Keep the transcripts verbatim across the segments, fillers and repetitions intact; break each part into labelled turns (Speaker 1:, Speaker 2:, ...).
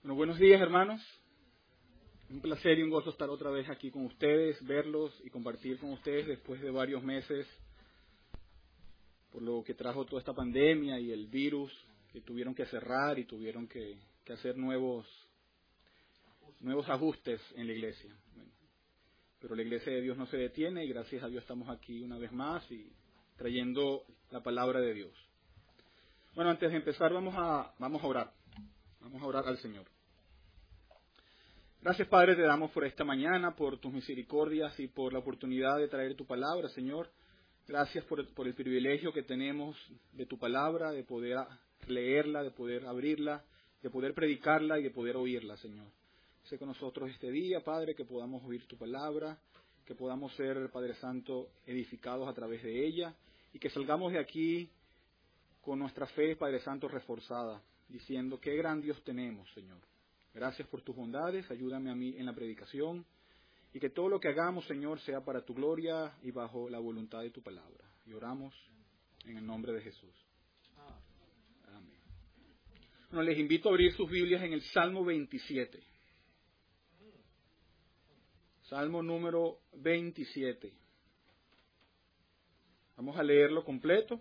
Speaker 1: Bueno, buenos días, hermanos. Un placer y un gozo estar otra vez aquí con ustedes, verlos y compartir con ustedes después de varios meses por lo que trajo toda esta pandemia y el virus, que tuvieron que cerrar y tuvieron que, que hacer nuevos, nuevos ajustes en la iglesia. Bueno, pero la iglesia de Dios no se detiene y gracias a Dios estamos aquí una vez más y trayendo la palabra de Dios. Bueno, antes de empezar vamos a, vamos a orar. Vamos a orar al Señor. Gracias, Padre, te damos por esta mañana, por tus misericordias y por la oportunidad de traer tu palabra, Señor. Gracias por, por el privilegio que tenemos de tu palabra, de poder leerla, de poder abrirla, de poder predicarla y de poder oírla, Señor. Sé con nosotros este día, Padre, que podamos oír tu palabra, que podamos ser, Padre Santo, edificados a través de ella y que salgamos de aquí con nuestra fe, Padre Santo, reforzada, diciendo qué gran Dios tenemos, Señor. Gracias por tus bondades, ayúdame a mí en la predicación y que todo lo que hagamos, Señor, sea para tu gloria y bajo la voluntad de tu palabra. Y oramos en el nombre de Jesús. Amén. Bueno, les invito a abrir sus Biblias en el Salmo veintisiete. Salmo número veintisiete. Vamos a leerlo completo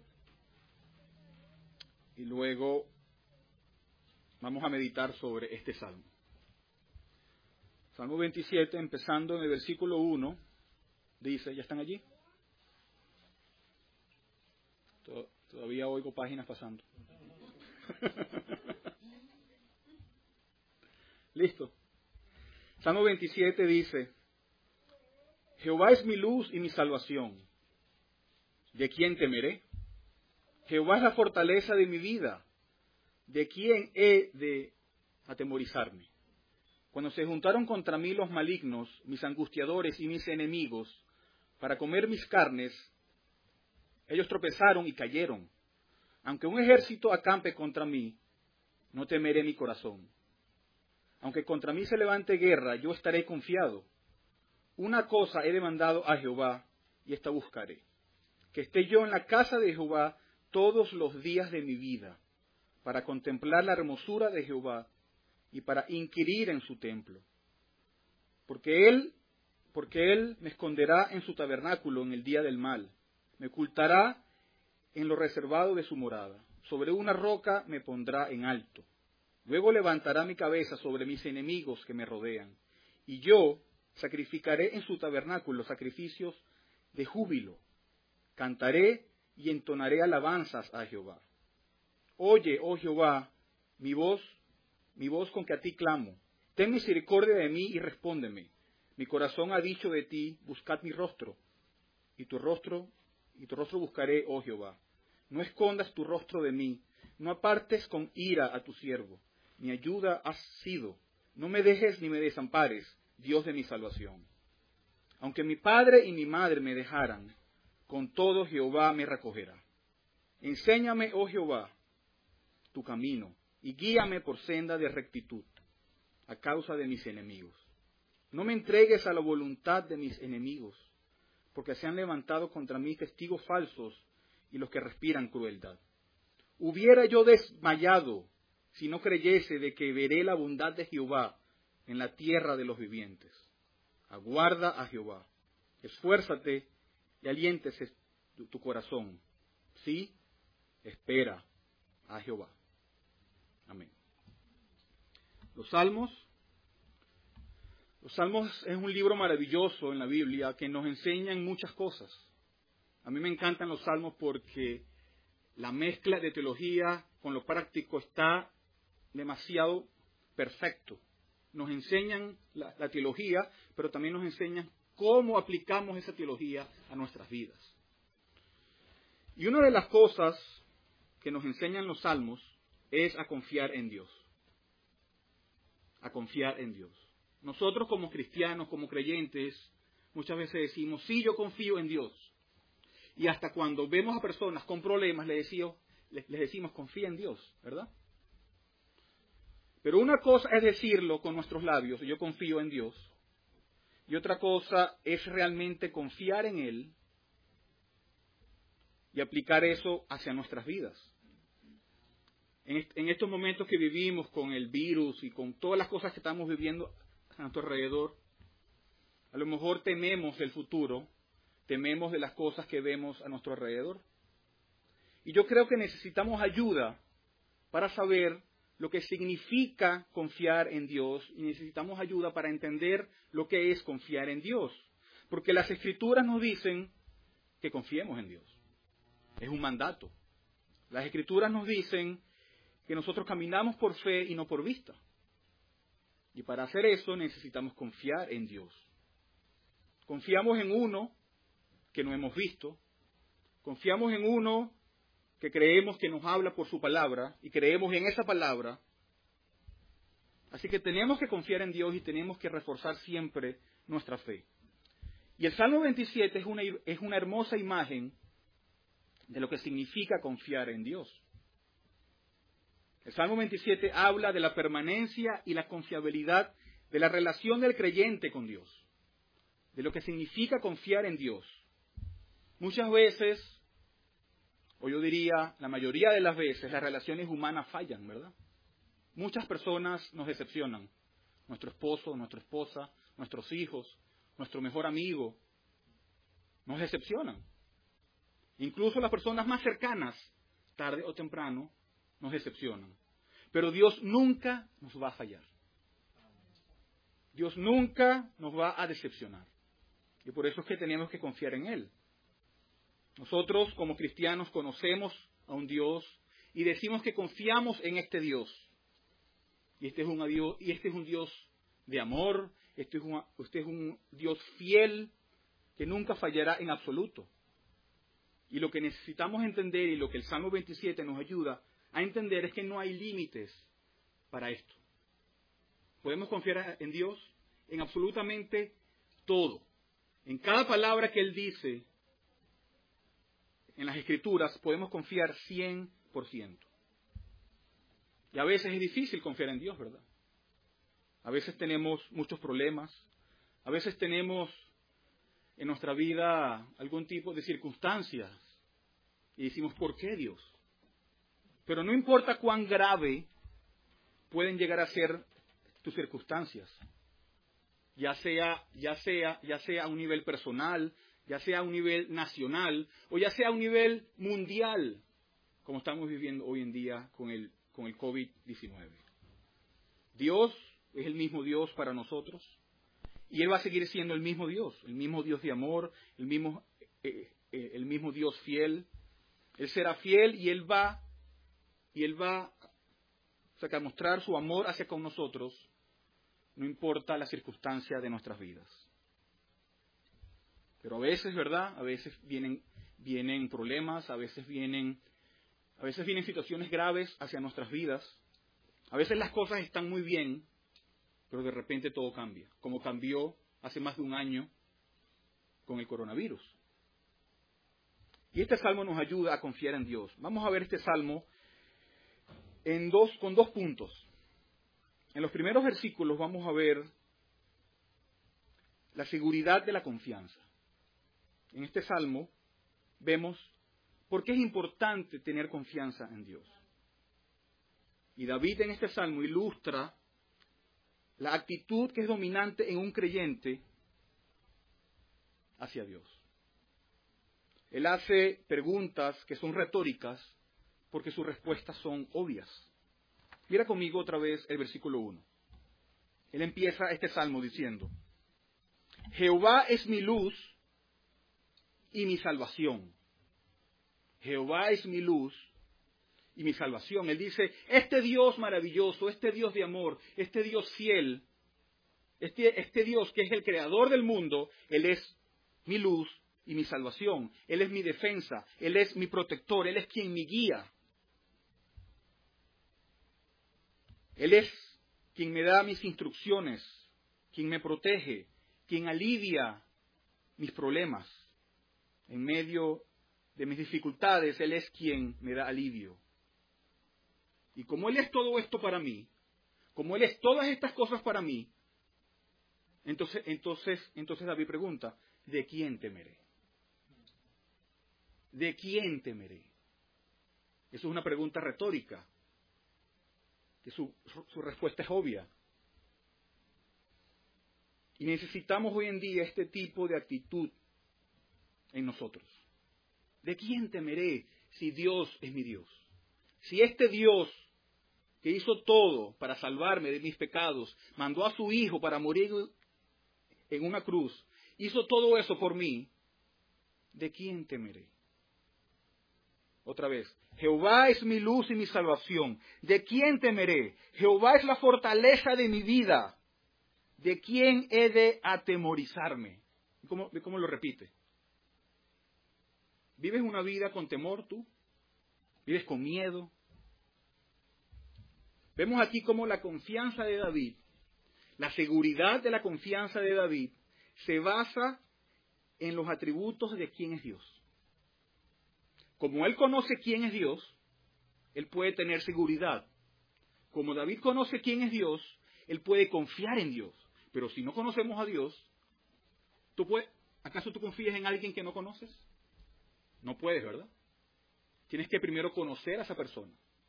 Speaker 1: y luego vamos a meditar sobre este salmo. Salmo veintisiete, empezando en el versículo uno, dice, ¿ya están allí? Todavía oigo páginas pasando. Listo. Salmo veintisiete dice, Jehová es mi luz y mi salvación. ¿De quién temeré? Jehová es la fortaleza de mi vida. ¿De quién he de atemorizarme? Cuando se juntaron contra mí los malignos, mis angustiadores y mis enemigos, para comer mis carnes, ellos tropezaron y cayeron. Aunque un ejército acampe contra mí, no temeré mi corazón. Aunque contra mí se levante guerra, yo estaré confiado. Una cosa he demandado a Jehová, y esta buscaré, que esté yo en la casa de Jehová todos los días de mi vida, para contemplar la hermosura de Jehová y para inquirir en su templo. Porque él, porque él me esconderá en su tabernáculo en el día del mal, me ocultará en lo reservado de su morada. Sobre una roca me pondrá en alto. Luego levantará mi cabeza sobre mis enemigos que me rodean. Y yo sacrificaré en su tabernáculo sacrificios de júbilo. Cantaré y entonaré alabanzas a Jehová. Oye, oh Jehová, mi voz, mi voz con que a ti clamo. Ten misericordia de mí y respóndeme. Mi corazón ha dicho de ti, buscad mi rostro. Y tu rostro, y tu rostro buscaré, oh Jehová. No escondas tu rostro de mí. No apartes con ira a tu siervo. Mi ayuda has sido. No me dejes ni me desampares, Dios de mi salvación. Aunque mi padre y mi madre me dejaran, con todo Jehová me recogerá. Enséñame, oh Jehová, tu camino, y guíame por senda de rectitud, a causa de mis enemigos. No me entregues a la voluntad de mis enemigos, porque se han levantado contra mí testigos falsos y los que respiran crueldad. Hubiera yo desmayado si no creyese de que veré la bondad de Jehová en la tierra de los vivientes. Aguarda a Jehová, esfuérzate y aliéntese tu, tu corazón. Sí, espera a Jehová. Amén. Los Salmos. Los Salmos es un libro maravilloso en la Biblia que nos enseñan muchas cosas. A mí me encantan los Salmos porque la mezcla de teología con lo práctico está demasiado perfecto. Nos enseñan la, la teología, pero también nos enseñan cómo aplicamos esa teología a nuestras vidas. Y una de las cosas que nos enseñan los Salmos es a confiar en Dios. A confiar en Dios. Nosotros como cristianos, como creyentes, muchas veces decimos, sí, yo confío en Dios. Y hasta cuando vemos a personas con problemas, les decimos, les, les decimos confía en Dios, ¿verdad? Pero una cosa es decirlo con nuestros labios, yo confío en Dios. Y otra cosa es realmente confiar en Él y aplicar eso hacia nuestras vidas. En, est- en estos momentos que vivimos con el virus y con todas las cosas que estamos viviendo a nuestro alrededor, a lo mejor tememos del futuro, tememos de las cosas que vemos a nuestro alrededor. Y yo creo que necesitamos ayuda para saber lo que significa confiar en Dios y necesitamos ayuda para entender lo que es confiar en Dios. Porque las Escrituras nos dicen que confiemos en Dios. Es un mandato. Las Escrituras nos dicen que nosotros caminamos por fe y no por vista. Y para hacer eso necesitamos confiar en Dios. Confiamos en uno que no hemos visto. Confiamos en uno que creemos que nos habla por su palabra y creemos en esa palabra. Así que tenemos que confiar en Dios y tenemos que reforzar siempre nuestra fe. Y el Salmo veintisiete es una, es una hermosa imagen de lo que significa confiar en Dios. El Salmo veintisiete habla de la permanencia y la confiabilidad de la relación del creyente con Dios, de lo que significa confiar en Dios. Muchas veces, o yo diría la mayoría de las veces, las relaciones humanas fallan, ¿verdad? Muchas personas nos decepcionan. Nuestro esposo, nuestra esposa, nuestros hijos, nuestro mejor amigo, nos decepcionan. Incluso las personas más cercanas, tarde o temprano, nos decepcionan. Pero Dios nunca nos va a fallar. Dios nunca nos va a decepcionar. Y por eso es que tenemos que confiar en Él. Nosotros como cristianos conocemos a un Dios y decimos que confiamos en este Dios. Y este es un Dios, y este es un Dios de amor, este es, un, este es un Dios fiel que nunca fallará en absoluto. Y lo que necesitamos entender y lo que el Salmo veintisiete nos ayuda a entender es que no hay límites para esto. Podemos confiar en Dios en absolutamente todo. En cada palabra que Él dice en las Escrituras podemos confiar cien por ciento. Y a veces es difícil confiar en Dios, ¿verdad? A veces tenemos muchos problemas. A veces tenemos en nuestra vida algún tipo de circunstancias. Y decimos, ¿por qué Dios? Pero no importa cuán grave pueden llegar a ser tus circunstancias. Ya sea, ya sea, ya sea a un nivel personal, ya sea a un nivel nacional, o ya sea a un nivel mundial, como estamos viviendo hoy en día con el, con el COVID diecinueve. Dios es el mismo Dios para nosotros, y Él va a seguir siendo el mismo Dios, el mismo Dios de amor, el mismo, eh, eh, el mismo Dios fiel. Él será fiel y Él va, y Él va o sea, a mostrar su amor hacia con nosotros, no importa la circunstancia de nuestras vidas. Pero a veces, ¿verdad? A veces vienen, vienen problemas, a veces vienen, a veces vienen situaciones graves hacia nuestras vidas. A veces las cosas están muy bien, pero de repente todo cambia, como cambió hace más de un año con el coronavirus. Y este salmo nos ayuda a confiar en Dios. Vamos a ver este salmo en dos, con dos puntos. En los primeros versículos vamos a ver la seguridad de la confianza. En este salmo vemos por qué es importante tener confianza en Dios. Y David en este salmo ilustra la actitud que es dominante en un creyente hacia Dios. Él hace preguntas que son retóricas porque sus respuestas son obvias. Mira conmigo otra vez el versículo uno. Él empieza este salmo diciendo, Jehová es mi luz y mi salvación. Jehová es mi luz y mi salvación. Él dice, este Dios maravilloso, este Dios de amor, este Dios fiel, este, este Dios que es el creador del mundo, Él es mi luz y mi salvación. Él es mi defensa, Él es mi protector, Él es quien me guía. Él es quien me da mis instrucciones, quien me protege, quien alivia mis problemas. En medio de mis dificultades, Él es quien me da alivio. Y como Él es todo esto para mí, como Él es todas estas cosas para mí, entonces, entonces, entonces David pregunta, ¿de quién temeré? ¿De quién temeré? Eso es una pregunta retórica. que su, su respuesta es obvia. Y necesitamos hoy en día este tipo de actitud en nosotros. ¿De quién temeré si Dios es mi Dios? Si este Dios que hizo todo para salvarme de mis pecados, mandó a su Hijo para morir en una cruz, hizo todo eso por mí, ¿de quién temeré? Otra vez, Jehová es mi luz y mi salvación. ¿De quién temeré? Jehová es la fortaleza de mi vida. ¿De quién he de atemorizarme? ¿Cómo, cómo lo repite? ¿Vives una vida con temor tú? ¿Vives con miedo? Vemos aquí cómo la confianza de David, la seguridad de la confianza de David, se basa en los atributos de quién es Dios. Como él conoce quién es Dios, él puede tener seguridad. Como David conoce quién es Dios, él puede confiar en Dios. Pero si no conocemos a Dios, ¿tú puedes, ¿acaso tú confías en alguien que no conoces? No puedes, ¿verdad? Tienes que primero conocer a esa persona.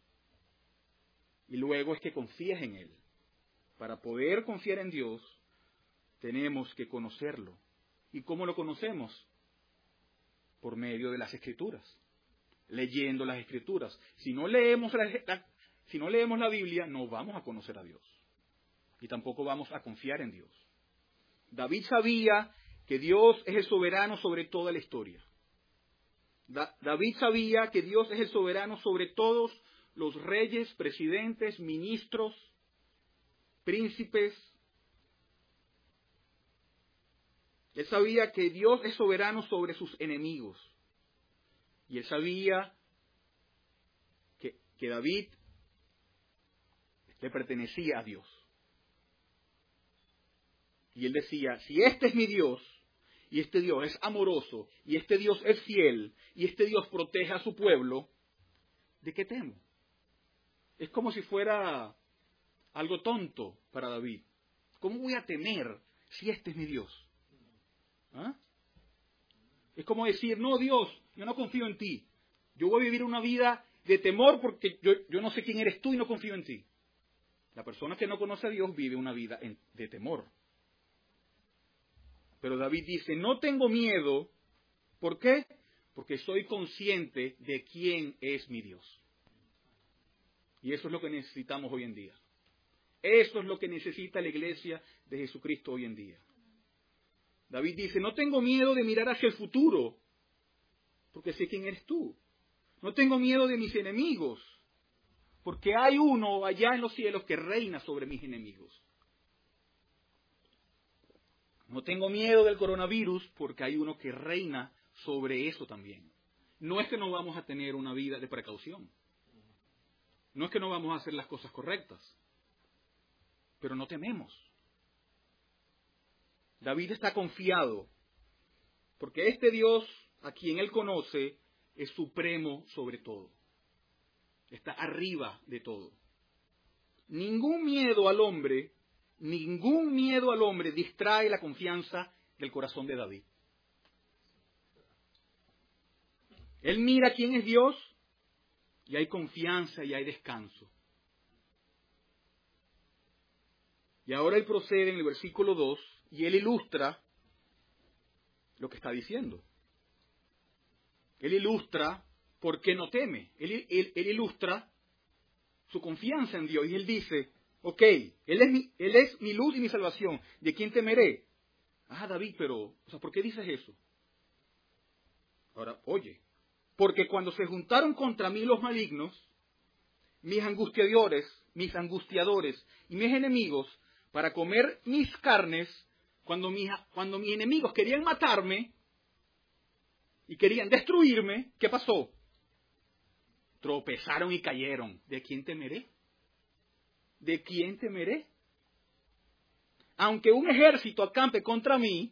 Speaker 1: Y luego es que confías en Él. Para poder confiar en Dios, tenemos que conocerlo. ¿Y cómo lo conocemos? Por medio de las Escrituras. Leyendo las Escrituras. Si no leemos la, la, si no leemos la Biblia, no vamos a conocer a Dios. Y tampoco vamos a confiar en Dios. David sabía que Dios es el soberano sobre toda la historia. Da, David sabía que Dios es el soberano sobre todos los reyes, presidentes, ministros, príncipes. Él sabía que Dios es soberano sobre sus enemigos. Y él sabía que, que David le pertenecía a Dios. Y él decía, si este es mi Dios, y este Dios es amoroso, y este Dios es fiel, y este Dios protege a su pueblo, ¿de qué temo? Es como si fuera algo tonto para David. ¿Cómo voy a temer si este es mi Dios? ¿Ah? Es como decir, no Dios, yo no confío en ti. Yo voy a vivir una vida de temor porque yo, yo no sé quién eres tú y no confío en ti. La persona que no conoce a Dios vive una vida en, de temor. Pero David dice, no tengo miedo. ¿Por qué? Porque soy consciente de quién es mi Dios. Y eso es lo que necesitamos hoy en día. Eso es lo que necesita la iglesia de Jesucristo hoy en día. David dice, no tengo miedo de mirar hacia el futuro, porque sé quién eres tú. No tengo miedo de mis enemigos, porque hay uno allá en los cielos que reina sobre mis enemigos. No tengo miedo del coronavirus porque hay uno que reina sobre eso también. No es que no vamos a tener una vida de precaución. No es que no vamos a hacer las cosas correctas. Pero no tememos. David está confiado porque este Dios a quien él conoce es supremo sobre todo. Está arriba de todo. Ningún miedo al hombre Ningún miedo al hombre distrae la confianza del corazón de David. Él mira quién es Dios y hay confianza y hay descanso. Y ahora él procede en el versículo dos y él ilustra lo que está diciendo. Él ilustra por qué no teme. Él, él, él ilustra su confianza en Dios y él dice, ok, él es, mi, él es mi luz y mi salvación. ¿De quién temeré? Ah, David, pero, o sea, ¿por qué dices eso? Ahora, oye, porque cuando se juntaron contra mí los malignos, mis angustiadores, mis angustiadores y mis enemigos, para comer mis carnes, cuando mis, cuando mis enemigos querían matarme y querían destruirme, ¿qué pasó? Tropezaron y cayeron. ¿De quién temeré? ¿De quién temeré? Aunque un ejército acampe contra mí,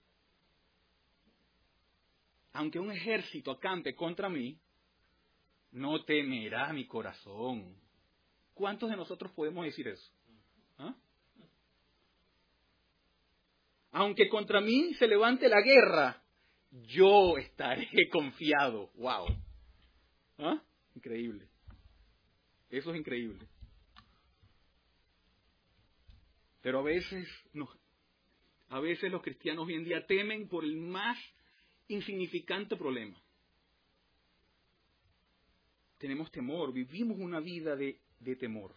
Speaker 1: aunque un ejército acampe contra mí, no temerá mi corazón. ¿Cuántos de nosotros podemos decir eso? ¿Ah? Aunque contra mí se levante la guerra, yo estaré confiado. ¡Wow! ¿Ah? Increíble. Eso es increíble. Pero a veces, nos, a veces los cristianos hoy en día temen por el más insignificante problema. Tenemos temor, vivimos una vida de, de temor.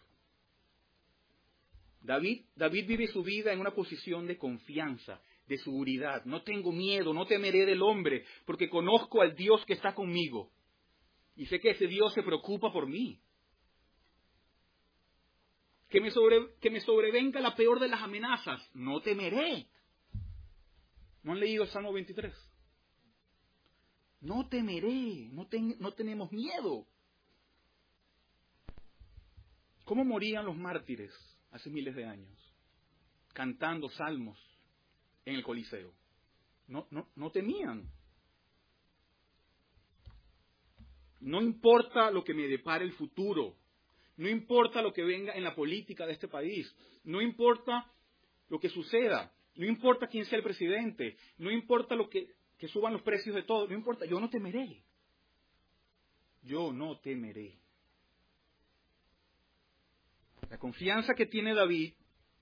Speaker 1: David, David vive su vida en una posición de confianza, de seguridad. No tengo miedo, no temeré del hombre, porque conozco al Dios que está conmigo. Y sé que ese Dios se preocupa por mí. Que me, sobre, que me sobrevenga la peor de las amenazas, no temeré. ¿No han leído el Salmo veintitrés? No temeré, no, ten, no tenemos miedo. ¿Cómo morían los mártires hace miles de años? Cantando salmos en el Coliseo. No, no, no temían. No importa lo que me depare el futuro. No importa lo que venga en la política de este país. No importa lo que suceda. No importa quién sea el presidente. No importa lo que, que suban los precios de todo. No importa. Yo no temeré. Yo no temeré. La confianza que tiene David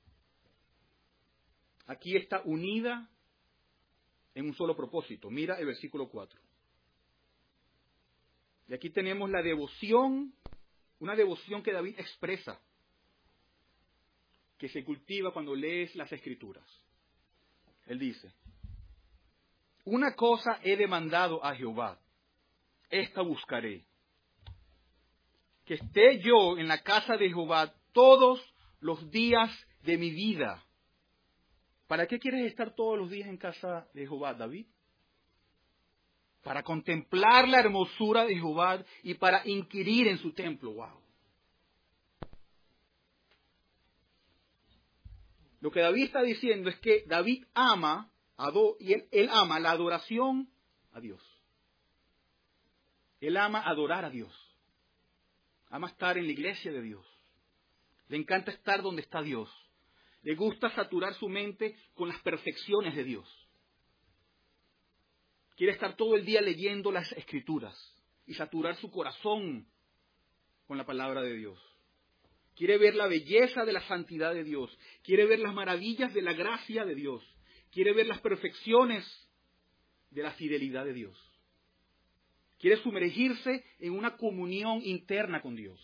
Speaker 1: aquí está unida en un solo propósito. Mira el versículo cuatro. Y aquí tenemos la devoción, una devoción que David expresa, que se cultiva cuando lees las Escrituras. Él dice, una cosa he demandado a Jehová, esta buscaré, que esté yo en la casa de Jehová todos los días de mi vida. ¿Para qué quieres estar todos los días en casa de Jehová, David? Para contemplar la hermosura de Jehová y para inquirir en su templo. ¡Wow! Lo que David está diciendo es que David ama, ador, y él, él ama la adoración a Dios. Él ama adorar a Dios. Ama estar en la iglesia de Dios. Le encanta estar donde está Dios. Le gusta saturar su mente con las perfecciones de Dios. Quiere estar todo el día leyendo las Escrituras y saturar su corazón con la palabra de Dios. Quiere ver la belleza de la santidad de Dios. Quiere ver las maravillas de la gracia de Dios. Quiere ver las perfecciones de la fidelidad de Dios. Quiere sumergirse en una comunión interna con Dios.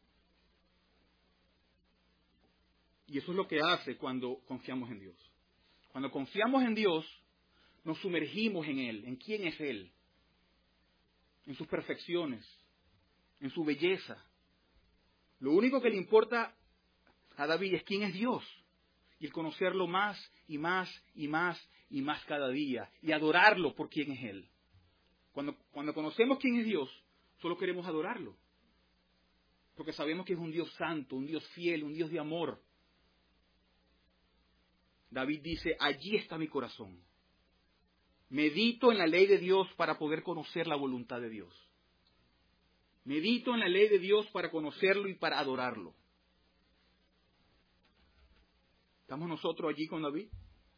Speaker 1: Y eso es lo que hace cuando confiamos en Dios. Cuando confiamos en Dios, nos sumergimos en Él, en quién es Él, en sus perfecciones, en su belleza. Lo único que le importa a David es quién es Dios, y el conocerlo más y más y más y más cada día, y adorarlo por quién es Él. Cuando, cuando conocemos quién es Dios, solo queremos adorarlo, porque sabemos que es un Dios santo, un Dios fiel, un Dios de amor. David dice, allí está mi corazón. Medito en la ley de Dios para poder conocer la voluntad de Dios. Medito en la ley de Dios para conocerlo y para adorarlo. ¿Estamos nosotros allí con David?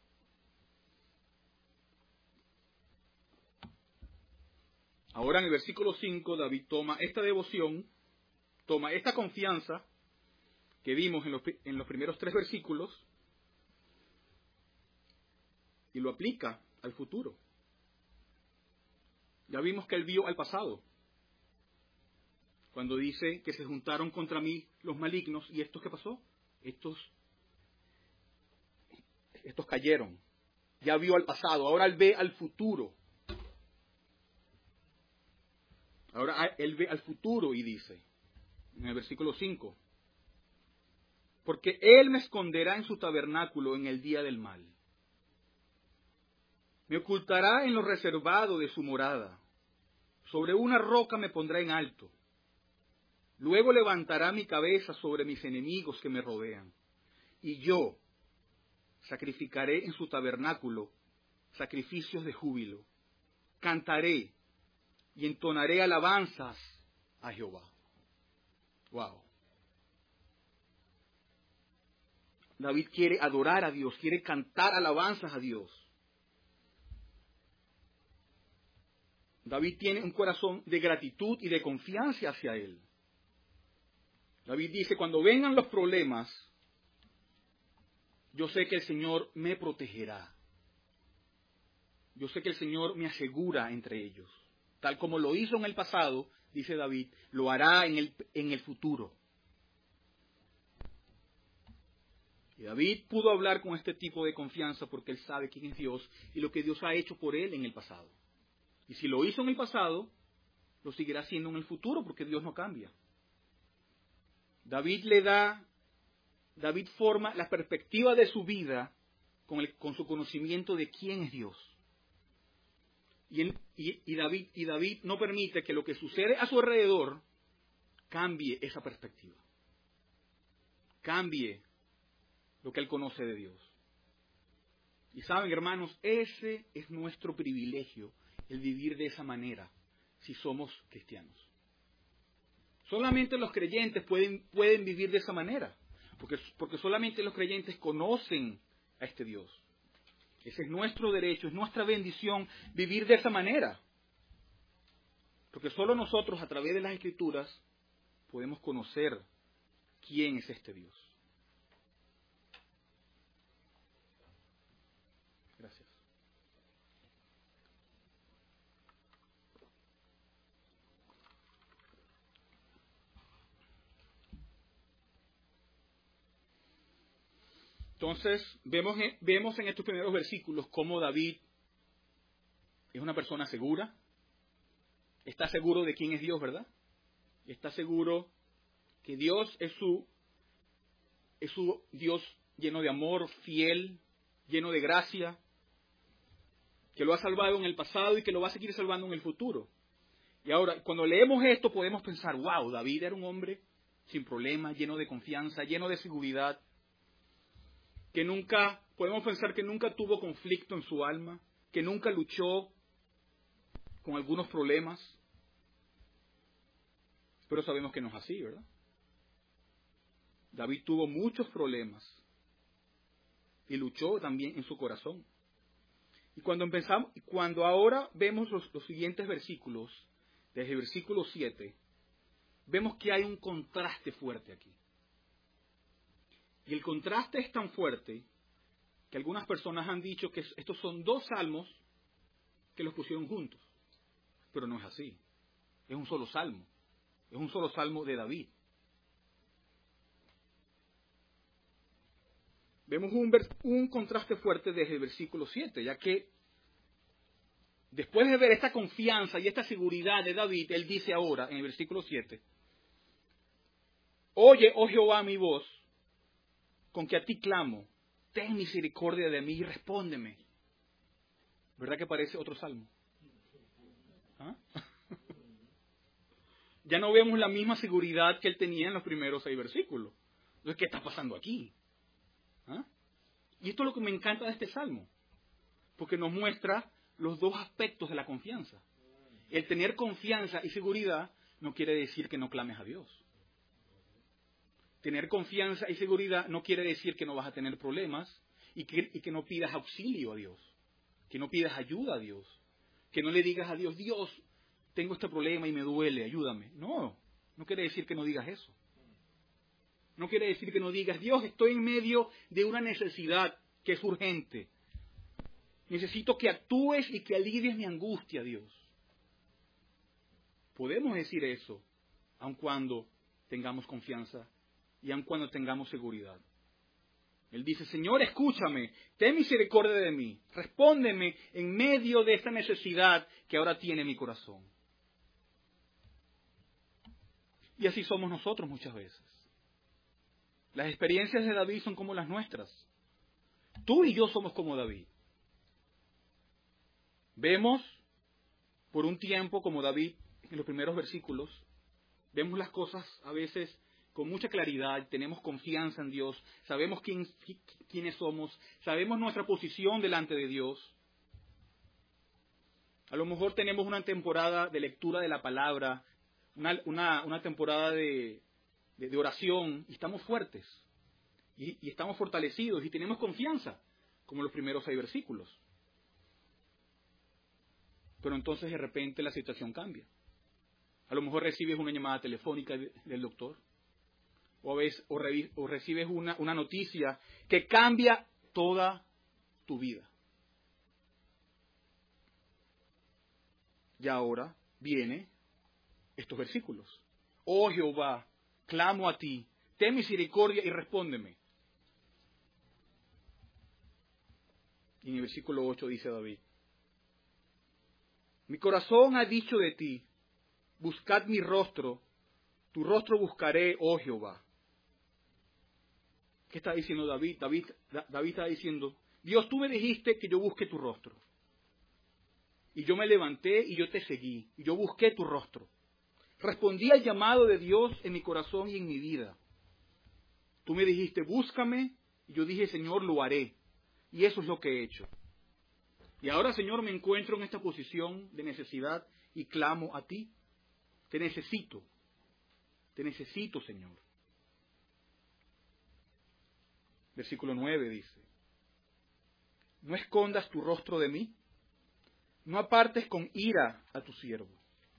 Speaker 1: Ahora en el versículo cinco, David toma esta devoción, toma esta confianza que vimos en los, en los primeros tres versículos y lo aplica al futuro. Ya vimos que él vio al pasado, cuando dice que se juntaron contra mí los malignos, ¿y estos qué pasó? Estos, estos cayeron. Ya vio al pasado, ahora él ve al futuro. Ahora él ve al futuro y dice, en el versículo cinco, porque él me esconderá en su tabernáculo en el día del mal. Me ocultará en lo reservado de su morada. Sobre una roca me pondrá en alto. Luego levantará mi cabeza sobre mis enemigos que me rodean. Y yo sacrificaré en su tabernáculo sacrificios de júbilo. Cantaré y entonaré alabanzas a Jehová. Wow. David quiere adorar a Dios, quiere cantar alabanzas a Dios. David tiene un corazón de gratitud y de confianza hacia Él. David dice, cuando vengan los problemas, yo sé que el Señor me protegerá. Yo sé que el Señor me asegura entre ellos. Tal como lo hizo en el pasado, dice David, lo hará en el, en el futuro. Y David pudo hablar con este tipo de confianza porque él sabe quién es Dios y lo que Dios ha hecho por él en el pasado. Y si lo hizo en el pasado, lo seguirá haciendo en el futuro porque Dios no cambia. David le da, David forma la perspectiva de su vida con, el, con su conocimiento de quién es Dios. Y, él, y, y, David, y David no permite que lo que sucede a su alrededor cambie esa perspectiva. Cambie lo que él conoce de Dios. Y saben, hermanos, ese es nuestro privilegio, el vivir de esa manera, si somos cristianos. Solamente los creyentes pueden, pueden vivir de esa manera, porque, porque solamente los creyentes conocen a este Dios. Ese es nuestro derecho, es nuestra bendición vivir de esa manera. Porque solo nosotros, a través de las Escrituras, podemos conocer quién es este Dios. Gracias. Entonces, vemos, vemos en estos primeros versículos cómo David es una persona segura. Está seguro de quién es Dios, ¿verdad? Está seguro que Dios es su, es su Dios lleno de amor, fiel, lleno de gracia, que lo ha salvado en el pasado y que lo va a seguir salvando en el futuro. Y ahora, cuando leemos esto, podemos pensar, wow, David era un hombre sin problemas, lleno de confianza, lleno de seguridad, que nunca, podemos pensar que nunca tuvo conflicto en su alma, que nunca luchó con algunos problemas. Pero sabemos que no es así, ¿verdad? David tuvo muchos problemas y luchó también en su corazón. Y cuando empezamos, cuando ahora vemos los, los siguientes versículos, desde el versículo siete, vemos que hay un contraste fuerte aquí. Y el contraste es tan fuerte que algunas personas han dicho que estos son dos salmos que los pusieron juntos. Pero no es así. Es un solo salmo. Es un solo salmo de David. Vemos un, vers- un contraste fuerte desde el versículo siete, ya que después de ver esta confianza y esta seguridad de David, él dice ahora en el versículo siete, oye, oh Jehová, mi voz, con que a ti clamo, ten misericordia de mí y respóndeme. ¿Verdad que parece otro salmo? ¿Ah? Ya no vemos la misma seguridad que él tenía en los primeros seis versículos. Entonces, ¿qué está pasando aquí? ¿Ah? Y esto es lo que me encanta de este salmo, porque nos muestra los dos aspectos de la confianza. El tener confianza y seguridad no quiere decir que no clames a Dios. Tener confianza y seguridad no quiere decir que no vas a tener problemas y que, y que no pidas auxilio a Dios, que no pidas ayuda a Dios, que no le digas a Dios, Dios, tengo este problema y me duele, ayúdame. No, no quiere decir que no digas eso. No quiere decir que no digas, Dios, estoy en medio de una necesidad que es urgente. Necesito que actúes y que alivies mi angustia, Dios. Podemos decir eso, aun cuando tengamos confianza y aun cuando tengamos seguridad. Él dice, Señor, escúchame, ten misericordia de mí, respóndeme en medio de esta necesidad que ahora tiene mi corazón. Y así somos nosotros muchas veces. Las experiencias de David son como las nuestras. Tú y yo somos como David. Vemos por un tiempo como David en los primeros versículos, vemos las cosas a veces con mucha claridad, tenemos confianza en Dios, sabemos quién, quiénes somos, sabemos nuestra posición delante de Dios. A lo mejor tenemos una temporada de lectura de la palabra, una, una, una temporada de, de, de oración, y estamos fuertes, y, y estamos fortalecidos, y tenemos confianza, como los primeros seis versículos. Pero entonces de repente la situación cambia. A lo mejor recibes una llamada telefónica del doctor. o, ves, o, re, o recibes una, una noticia que cambia toda tu vida. Y ahora vienen estos versículos. Oh Jehová, clamo a ti, ten misericordia y respóndeme. Y en el versículo ocho dice David: mi corazón ha dicho de ti, buscad mi rostro, tu rostro buscaré, oh Jehová. ¿Qué está diciendo David? David, David está diciendo: Dios, tú me dijiste que yo busque tu rostro. Y yo me levanté y yo te seguí, y yo busqué tu rostro. Respondí al llamado de Dios en mi corazón y en mi vida. Tú me dijiste, búscame, y yo dije, Señor, lo haré. Y eso es lo que he hecho. Y ahora, Señor, me encuentro en esta posición de necesidad y clamo a ti. Te necesito. Te necesito, Señor. Versículo nueve dice: no escondas tu rostro de mí, no apartes con ira a tu siervo.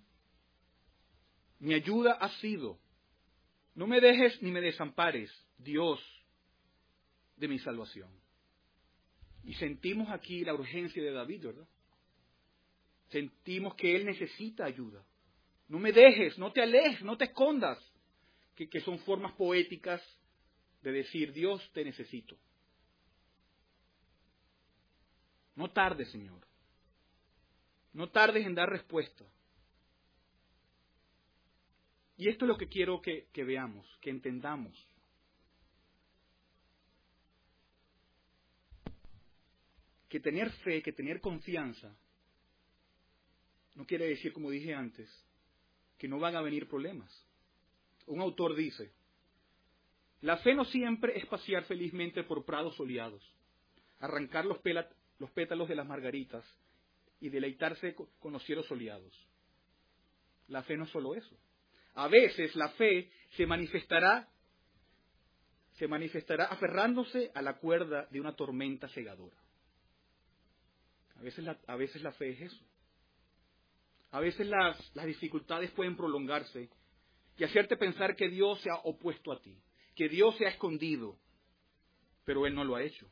Speaker 1: Mi ayuda ha sido, no me dejes ni me desampares, Dios de mi salvación. Y sentimos aquí la urgencia de David, ¿verdad? Sentimos que él necesita ayuda. No me dejes, no te alejes, no te escondas, que, que son formas poéticas de decir, Dios, te necesito. No tardes, Señor. No tardes en dar respuesta. Y esto es lo que quiero que, que veamos, que entendamos. Que tener fe, que tener confianza, no quiere decir, como dije antes, que no van a venir problemas. Un autor dice: la fe no siempre es pasear felizmente por prados soleados, arrancar los, pela, los pétalos de las margaritas y deleitarse con los cielos soleados. La fe no es solo eso. A veces la fe se manifestará, se manifestará aferrándose a la cuerda de una tormenta cegadora. A veces la, a veces la fe es eso. A veces las, las dificultades pueden prolongarse y hacerte pensar que Dios se ha opuesto a ti, que Dios se ha escondido, pero Él no lo ha hecho.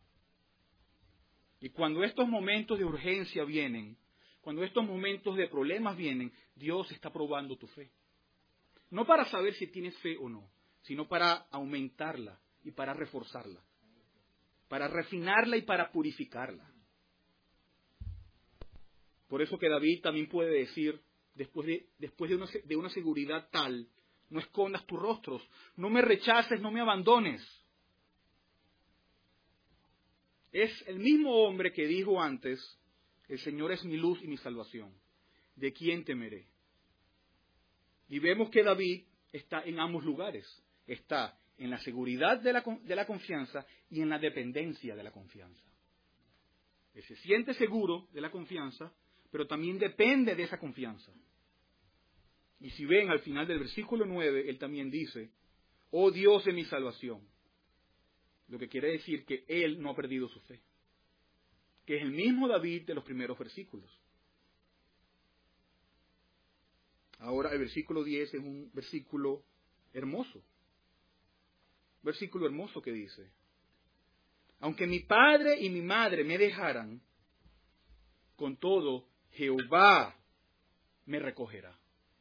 Speaker 1: Y cuando estos momentos de urgencia vienen, cuando estos momentos de problemas vienen, Dios está probando tu fe. No para saber si tienes fe o no, sino para aumentarla y para reforzarla, para refinarla y para purificarla. Por eso que David también puede decir, después de, después de, una, de una seguridad tal, no escondas tus rostros, no me rechaces, no me abandones. Es el mismo hombre que dijo antes, el Señor es mi luz y mi salvación, ¿de quién temeré? Y vemos que David está en ambos lugares, está en la seguridad de la, de la confianza y en la dependencia de la confianza. Él se siente seguro de la confianza, pero también depende de esa confianza. Y si ven al final del versículo nueve, él también dice, oh Dios de mi salvación. Lo que quiere decir que él no ha perdido su fe. Que es el mismo David de los primeros versículos. Ahora el versículo diez es un versículo hermoso. Versículo hermoso que dice, aunque mi padre y mi madre me dejaran, con todo Jehová me recogerá.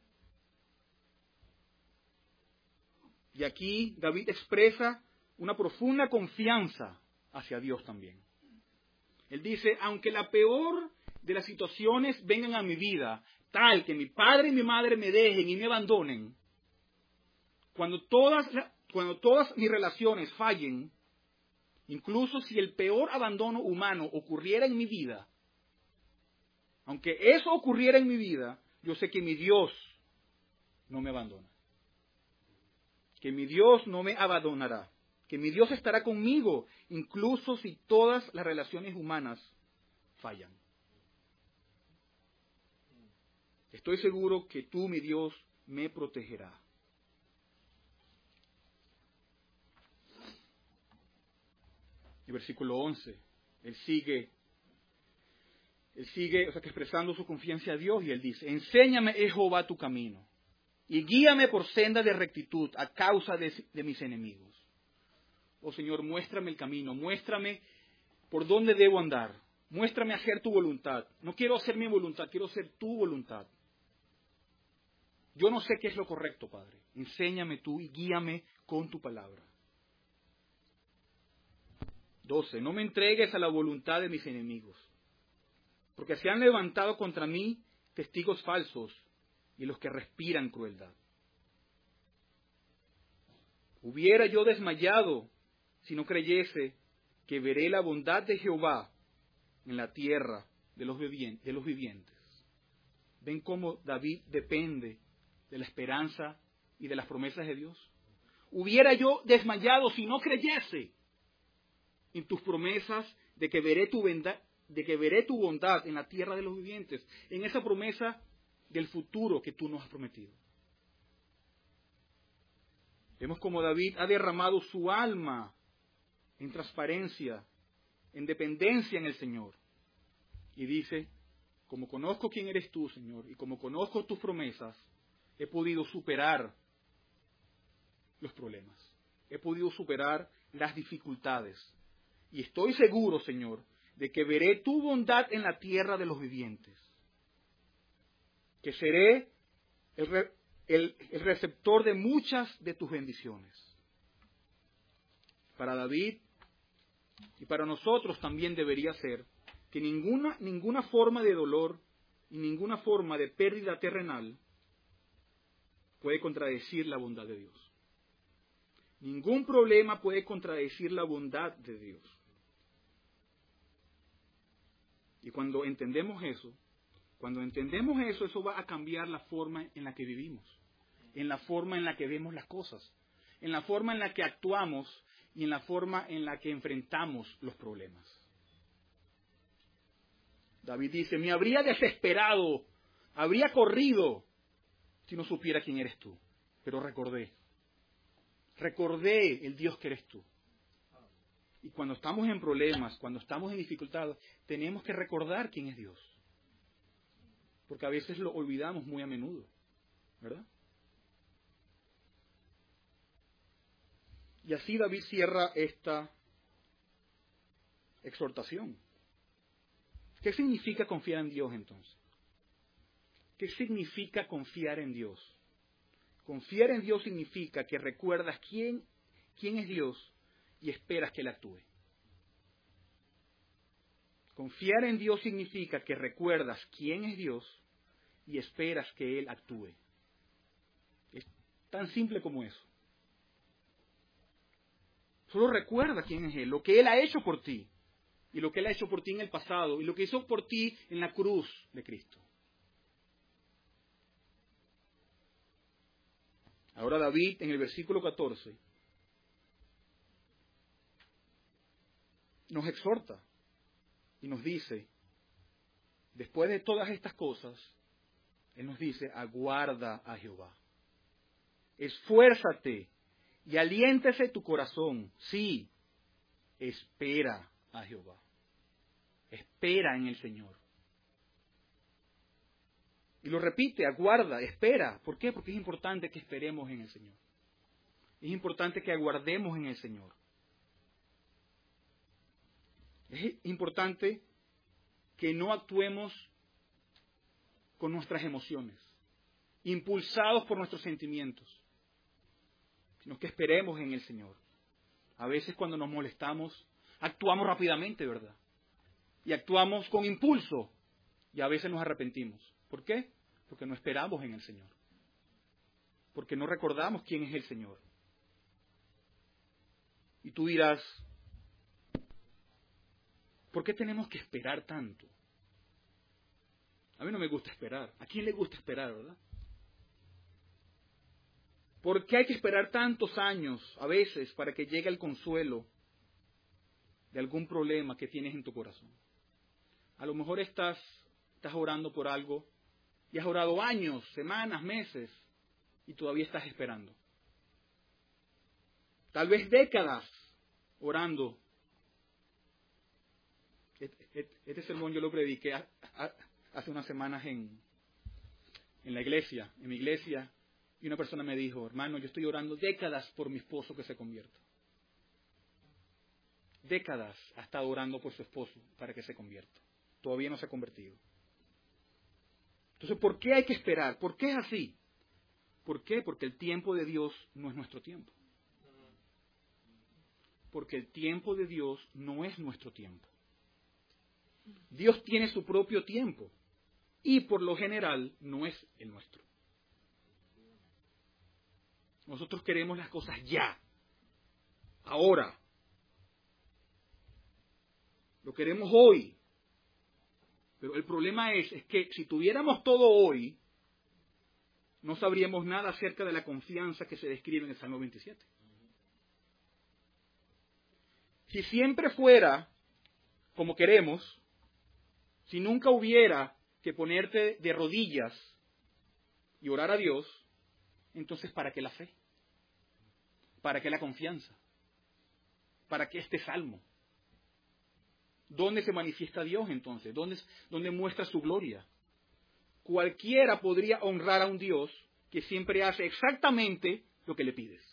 Speaker 1: Y aquí David expresa una profunda confianza hacia Dios también. Él dice, aunque la peor de las situaciones vengan a mi vida, tal que mi padre y mi madre me dejen y me abandonen, cuando todas, cuando todas mis relaciones fallen, incluso si el peor abandono humano ocurriera en mi vida, aunque eso ocurriera en mi vida, yo sé que mi Dios no me abandona. Que mi Dios no me abandonará. Que mi Dios estará conmigo, incluso si todas las relaciones humanas fallan. Estoy seguro que tú, mi Dios, me protegerá. El versículo once, él sigue, él sigue, o sea, que expresando su confianza a Dios y él dice, enséñame, Jehová, tu camino y guíame por senda de rectitud a causa de, de mis enemigos. Oh Señor, muéstrame el camino, muéstrame por dónde debo andar, muéstrame hacer tu voluntad. No quiero hacer mi voluntad, quiero hacer tu voluntad. Yo no sé qué es lo correcto, Padre. Enséñame tú y guíame con tu palabra. doce. No me entregues a la voluntad de mis enemigos, porque se han levantado contra mí testigos falsos y los que respiran crueldad. Hubiera yo desmayado si no creyese que veré la bondad de Jehová en la tierra de los vivientes. ¿Ven cómo David depende de la esperanza y de las promesas de Dios? Hubiera yo desmayado si no creyese en tus promesas de que veré tu bondad, de que veré tu bondad en la tierra de los vivientes, en esa promesa del futuro que tú nos has prometido. Vemos como David ha derramado su alma en transparencia, en dependencia en el Señor. Y dice, como conozco quién eres tú, Señor, y como conozco tus promesas, he podido superar los problemas. He podido superar las dificultades. Y estoy seguro, Señor, de que veré tu bondad en la tierra de los vivientes. Que seré el, re, el, el receptor de muchas de tus bendiciones. Para David y para nosotros también debería ser que ninguna, ninguna forma de dolor y ninguna forma de pérdida terrenal puede contradecir la bondad de Dios. Ningún problema puede contradecir la bondad de Dios. Y cuando entendemos eso, cuando entendemos eso, eso va a cambiar la forma en la que vivimos, en la forma en la que vemos las cosas, en la forma en la que actuamos y en la forma en la que enfrentamos los problemas. David dice, me habría desesperado, habría corrido si no supiera quién eres tú. Pero recordé, recordé el Dios que eres tú. Y cuando estamos en problemas, cuando estamos en dificultades, tenemos que recordar quién es Dios. Porque a veces lo olvidamos muy a menudo, ¿verdad? Y así David cierra esta exhortación. ¿Qué significa confiar en Dios entonces? ¿Qué significa confiar en Dios? Confiar en Dios significa que recuerdas quién, quién es Dios y esperas que Él actúe. Confiar en Dios significa que recuerdas quién es Dios y esperas que Él actúe. Es tan simple como eso. Solo recuerda quién es Él, lo que Él ha hecho por ti, y lo que Él ha hecho por ti en el pasado, y lo que hizo por ti en la cruz de Cristo. Ahora David, en el versículo catorce, nos exhorta y nos dice, después de todas estas cosas, Él nos dice, aguarda a Jehová. Esfuérzate y aliéntese tu corazón. Sí, espera a Jehová. Espera en el Señor. Y lo repite, aguarda, espera. ¿Por qué? Porque es importante que esperemos en el Señor. Es importante que aguardemos en el Señor. Es importante que no actuemos con nuestras emociones, impulsados por nuestros sentimientos, sino que esperemos en el Señor. A veces cuando nos molestamos, actuamos rápidamente, ¿verdad? Y actuamos con impulso, y a veces nos arrepentimos. ¿Por qué? Porque no esperamos en el Señor. Porque no recordamos quién es el Señor. Y tú dirás, ¿por qué tenemos que esperar tanto? A mí no me gusta esperar. ¿A quién le gusta esperar, verdad? ¿Por qué hay que esperar tantos años, a veces, para que llegue el consuelo de algún problema que tienes en tu corazón? A lo mejor estás, estás orando por algo y has orado años, semanas, meses y todavía estás esperando. Tal vez décadas orando. Este, este sermón yo lo prediqué hace unas semanas en, en la iglesia, en mi iglesia. Y una persona me dijo, hermano, yo estoy orando décadas por mi esposo que se convierta. Décadas ha estado orando por su esposo para que se convierta. Todavía no se ha convertido. Entonces, ¿por qué hay que esperar? ¿Por qué es así? ¿Por qué? Porque el tiempo de Dios no es nuestro tiempo. Porque el tiempo de Dios no es nuestro tiempo. Dios tiene su propio tiempo y por lo general no es el nuestro. Nosotros queremos las cosas ya, ahora. Lo queremos hoy. Pero el problema es, es que si tuviéramos todo hoy, no sabríamos nada acerca de la confianza que se describe en el Salmo veintisiete. Si siempre fuera como queremos, si nunca hubiera que ponerte de rodillas y orar a Dios, entonces ¿para qué la fe? ¿Para qué la confianza? ¿Para qué este salmo? ¿Dónde se manifiesta Dios entonces? ¿Dónde, dónde muestra su gloria? Cualquiera podría honrar a un Dios que siempre hace exactamente lo que le pides.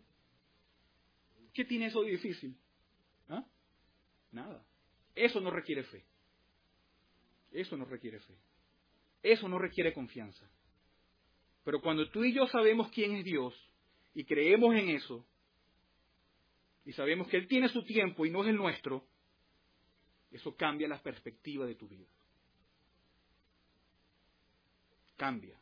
Speaker 1: ¿Qué tiene eso de difícil? ¿Ah? Nada. Eso no requiere fe. Eso no requiere fe. Eso no requiere confianza. Pero cuando tú y yo sabemos quién es Dios y creemos en eso, y sabemos que Él tiene su tiempo y no es el nuestro, eso cambia la perspectiva de tu vida. Cambia.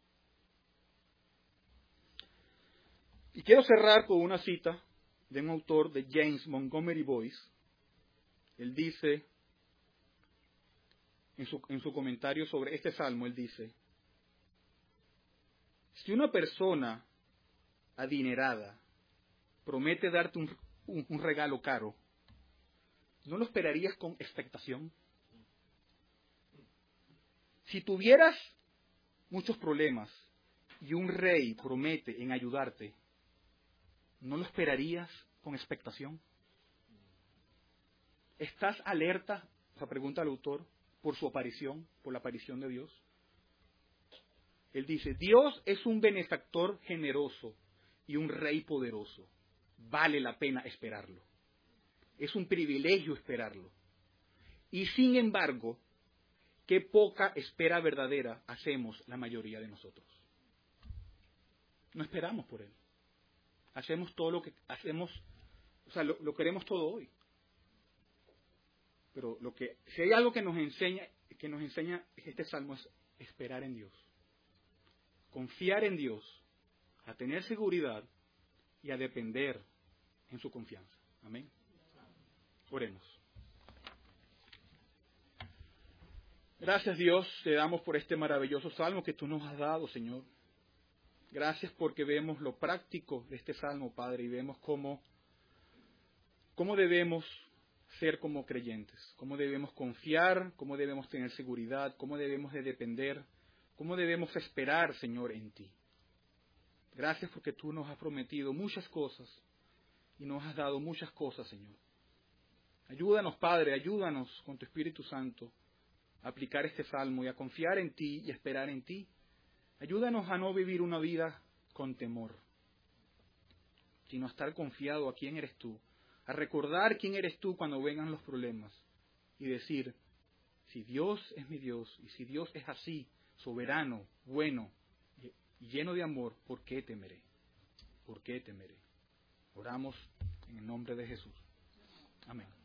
Speaker 1: Y quiero cerrar con una cita de un autor, de James Montgomery Boyce. Él dice, en su, en su comentario sobre este salmo, él dice, si una persona adinerada promete darte un, un, un regalo caro, ¿no lo esperarías con expectación? Si tuvieras muchos problemas y un rey promete en ayudarte, ¿no lo esperarías con expectación? ¿Estás alerta, esa pregunta al autor, por su aparición, por la aparición de Dios? Él dice, Dios es un benefactor generoso y un rey poderoso. Vale la pena esperarlo. Es un privilegio esperarlo. Y sin embargo, qué poca espera verdadera hacemos la mayoría de nosotros. No esperamos por Él. Hacemos todo lo que hacemos, o sea, lo, lo queremos todo hoy. Pero lo que, si hay algo que nos enseña, que nos enseña este salmo es esperar en Dios. Confiar en Dios, a tener seguridad y a depender en su confianza. Amén. Oremos. Gracias Dios, te damos por este maravilloso salmo que tú nos has dado, Señor. Gracias porque vemos lo práctico de este salmo, Padre, y vemos cómo, cómo debemos ser como creyentes, cómo debemos confiar, cómo debemos tener seguridad, cómo debemos de depender, cómo debemos esperar, Señor, en ti. Gracias porque tú nos has prometido muchas cosas y nos has dado muchas cosas, Señor. Ayúdanos, Padre, ayúdanos con tu Espíritu Santo a aplicar este salmo y a confiar en ti y a esperar en ti. Ayúdanos a no vivir una vida con temor, sino a estar confiado a quién eres tú, a recordar quién eres tú cuando vengan los problemas y decir, si Dios es mi Dios y si Dios es así, soberano, bueno y lleno de amor, ¿por qué temeré? ¿Por qué temeré? Oramos en el nombre de Jesús. Amén.